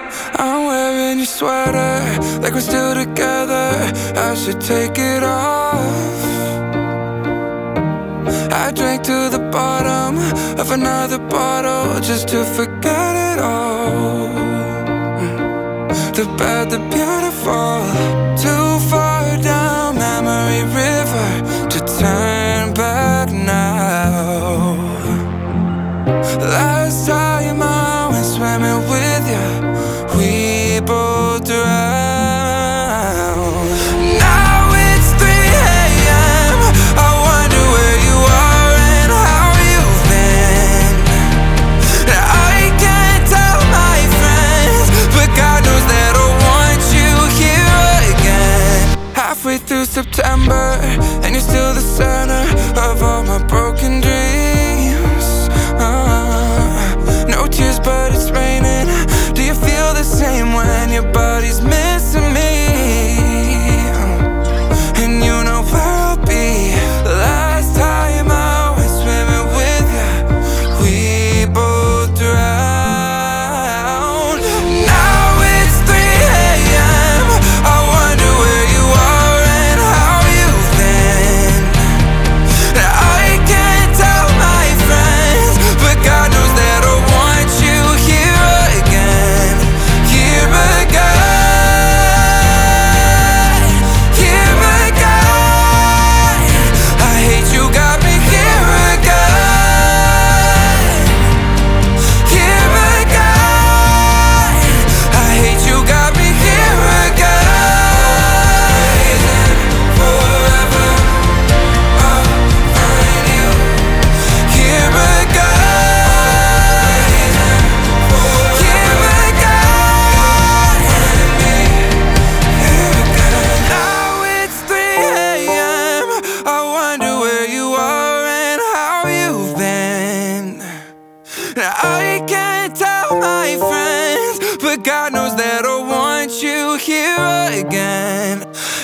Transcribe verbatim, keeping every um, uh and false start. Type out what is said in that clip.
I'm wearing your sweater like we're still together. I should take it off. I drank to the bottom of another bottle just to forget it all. The bad, the beautiful. Too far down memory river to turn back now. Last time I went swimming with you, we both drowned. Now it's three a m I wonder where you are and how you've been. I can't tell my friends, but God knows that I want you here again. Halfway through September, and you're still the center of all my broken dreams. uh, No tears, but it's raining. Do you feel the same when your body's missing me? And you know where I'll be. Last time I went swimming with you, we both drowned. Now it's three a m I wonder where you are and how you've been. I can't tell my friends, but God knows that I want you here again. Here again. Here again. I hate you got me here again. Here again. I hate you got me here again. Forever I'll find you here again. Here again. Here again. Now it's three a m I wonder where you are and how you've been. Now I can't tell my friends, but God knows that I want you here again.